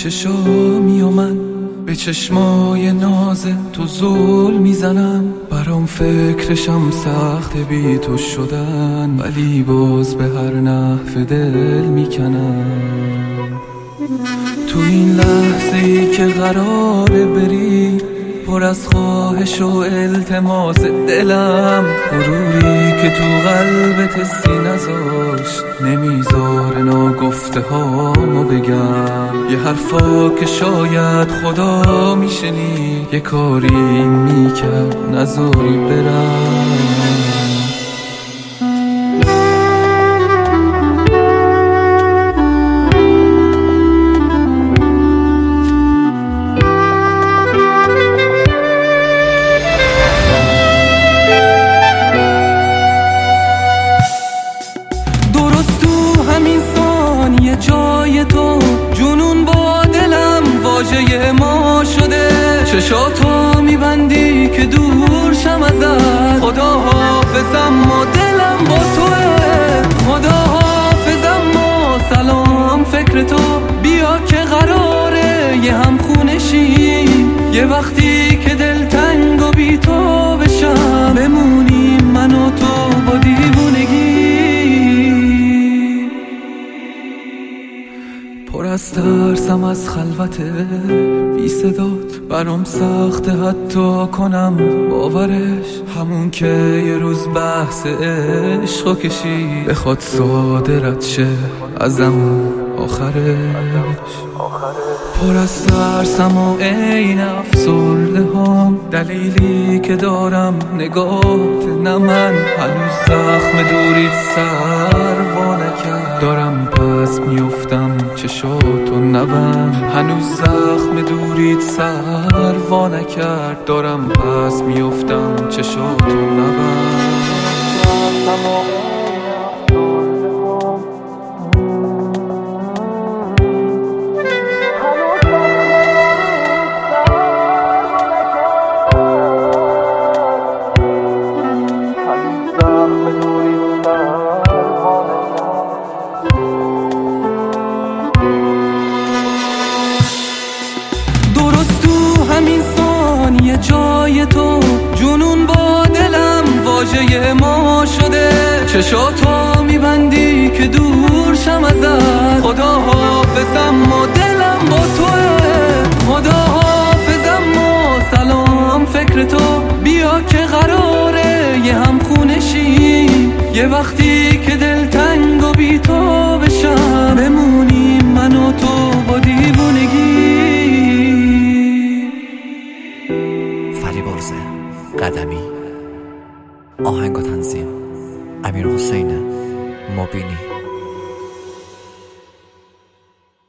چشامی و من به چشمای ناز تو زل میزنم. برام فکرشم سخت بی تو شدن، ولی باز به هر نحو دل میکنم. تو این لحظه ای که قراره بری، پر از خواهش و التماس دلم، غروری که تو قلبت حسی نذاشت نمیذاره ناگفته هامو بگم. یه حرفا که شاید خدا میشنید، یه کاری میکرد نذاری برم. جای تو جنون با دلم واژه ما شده، چشاتو میبندی که دور شم ازت. خدا حافظم و دلم با توه، خدا حافظم و سلام فکر تو. بیا که قراره یه هم خونشیم، یه وقتی که دل تنگ و بی تو بشم، بمونیم من و تو با دیوونگی. پر از ترسم از خلوت بی صدات، برام سخته حتی کنم باورش. همون که یه روز بحث عشقو کشید، بخواد صادر رد شه ازم آخرش. پر از ترسم و عین افسرده هم، دلیلی که دارم نگاهت نه من. هنوز زخم دوریت سر وا نکرد، دارم پس میفتم چشاتو نبند. هنوز زخم دوریت سر وا نکرد، دارم پس میفتم چشاتو نبند. جای تو جنون با دلم واژه ما شده، چشاتو میبندی که دور شم ازت. خدا حافظم و دلم با توه، خدا حافظم و سلام فکر تو. بیا که قراره یه هم خونشیم، یه وقتی که دل تنگ و بی تو بشم، بمونیم من و تو با دیوونگی. فریبرز قدمی، آهنگ و تنظیم امیرحسین مبینی.